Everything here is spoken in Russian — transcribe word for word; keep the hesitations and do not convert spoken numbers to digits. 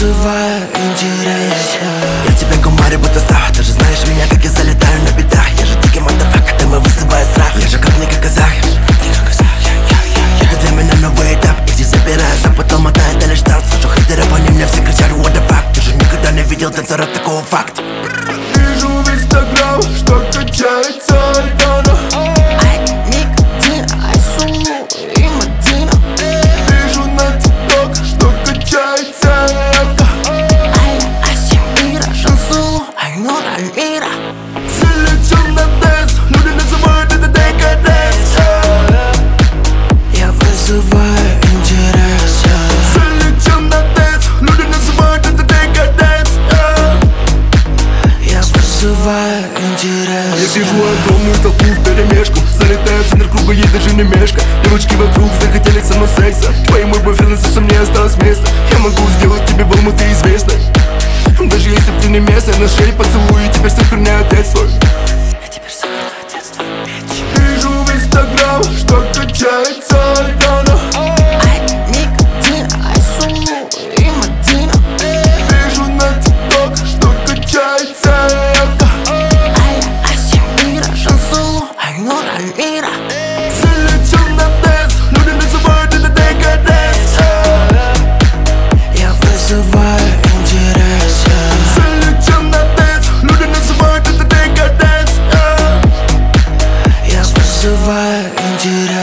вызываю интерес. Я тебя гумарю, будто стах. Ты же знаешь меня, как я залетаю на битах. Я же дикий мотофак, ты мой вызывает страх. Я же как не как казах. Это для меня новый этап. И здесь забираюсь, а потом мотает или штат. Слышу хейтеры, по ним мне все кричат what the fuck. Ты же никогда не видел танцора, такого факт. Вижу в инстаграм, что качается Айдана. Вижу на тикток, что качается Эка. Залетим на дэнс, люди называют это декаденс. Я вызываю интерес. Залетим на дэнс, люди называют это декаденс. Я вызываю интерес. Я вижу огромную толпу вперемешку. Залетаю в центр круга, ей даже не мешка. Девочки вокруг захотели со мной секса. Твои мой бойфренд, совсем не осталось места. Я могу сделать тебе волну, ты известна. Даже если б ты не местная, на шее поцелую, теперь сохраняю отец свой. Вижу в инстаграм, что качается Айдана. Вижу на тикток, что качается Эка. Залетим на дэнс, люди называют это декаденс. Я вызываю интерес. Залетим на дэнс, люди называют это декаденс. Я вызываю интерес.